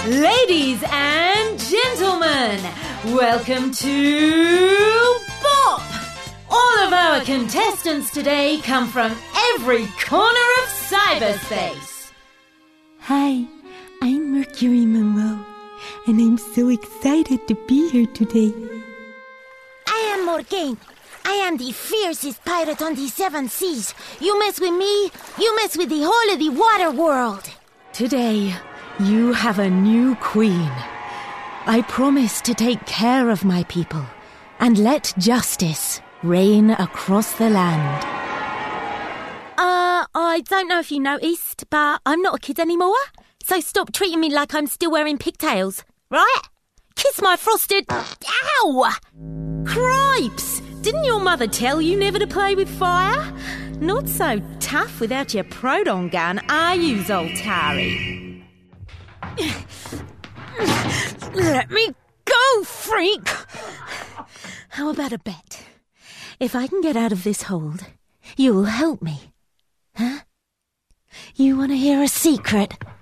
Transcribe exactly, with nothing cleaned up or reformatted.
Ladies and gentlemen, welcome to Bop! All of our contestants today come from every corner of cyberspace. Hi, I'm Mercury Monroe, and I'm so excited to be here today. I am Morgaine. I am the fiercest pirate on the seven seas. You mess with me, you mess with the whole of the water world. Today, you have a new queen. I promise to take care of my people and let justice reign across the land. Uh, I don't know if you noticed, but I'm not a kid anymore. So stop treating me like I'm still wearing pigtails, right? Kiss my frosted... Ow! Cripes! Didn't your mother tell you never to play with fire? Not so tough without your proton gun, are you, Zoltari? Let me go, freak! How about a bet? If I can get out of this hold, you'll help me. Huh? You want to hear a secret?